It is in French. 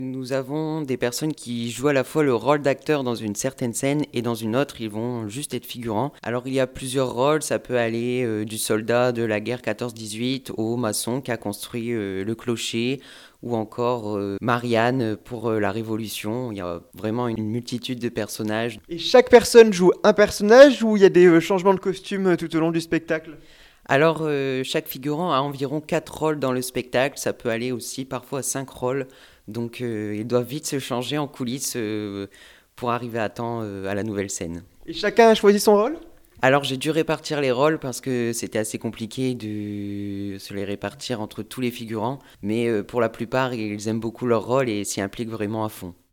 Nous avons des personnes qui jouent à la fois le rôle d'acteur dans une certaine scène et dans une autre, ils vont juste être figurants. Alors il y a plusieurs rôles, ça peut aller du soldat de la guerre 14-18 au maçon qui a construit le clocher ou encore Marianne pour la Révolution. Il y a vraiment une multitude de personnages. Et chaque personne joue un personnage ou il y a des changements de costume tout au long du spectacle? Alors chaque figurant a environ 4 rôles dans le spectacle, ça peut aller aussi parfois à 5 rôles. Donc ils doivent vite se changer en coulisses pour arriver à temps à la nouvelle scène. Et chacun a choisi son rôle? Alors j'ai dû répartir les rôles parce que c'était assez compliqué de se les répartir entre tous les figurants, mais pour la plupart ils aiment beaucoup leur rôle et s'y impliquent vraiment à fond.